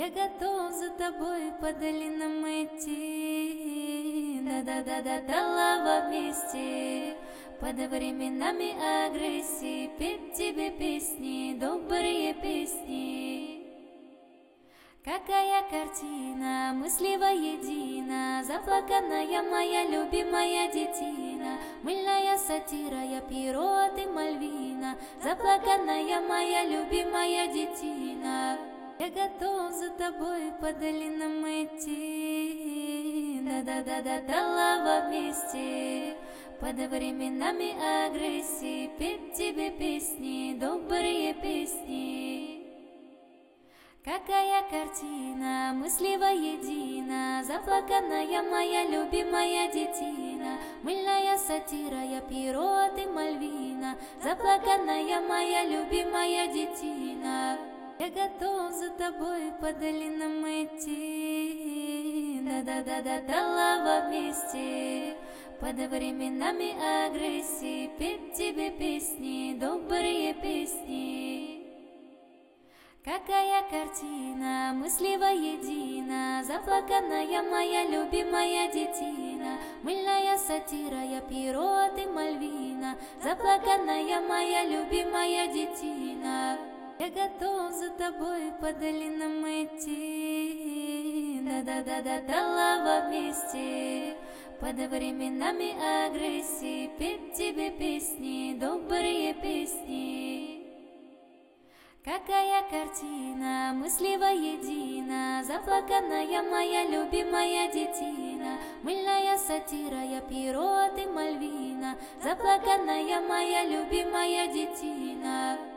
Я готов за тобой по долинам идти, да-да-да-да, до лава вместе. Под временами агрессии петь тебе песни, добрые песни. Какая картина, мысли воедино, заплаканная моя любимая детина. Мыльная сатира, я перо, а ты Мальвина, заплаканная моя любимая детина. Я готов за тобой по долинам идти, да-да-да-да, до лава вместе. Под временами агрессии петь тебе песни, добрые песни. Какая картина, мысли воедино, заплаканная моя любимая детина. Мыльная сатира, я перо, а ты Мальвина, заплаканная моя любимая детина. Я готов за тобой по долинам идти, да-да-да-да, до лава вместе. Под временами агрессии петь тебе песни, добрые песни. Какая картина, мысли воедино, заплаканная моя любимая детина. Мыльная сатира, я перо, а ты Мальвина, заплаканная моя любимая детина. Я готов за тобой по долинам идти, да-да-да-да, до лава вместе. Под временами агрессии петь тебе песни, добрые песни. Какая картина, мысли воедино, заплаканная моя любимая детина. Мыльная сатира, я перо, а ты Мальвина, заплаканная моя любимая детина. Я готов за тобой по долинам идти, да-да-да-да, до лава вместе. Под временами агрессии петь тебе песни, добрые песни. Какая картина, мысли воедино, заплаканная моя любимая детина. Мыльная сатира, я перо, а ты Мальвина, заплаканная моя любимая детина.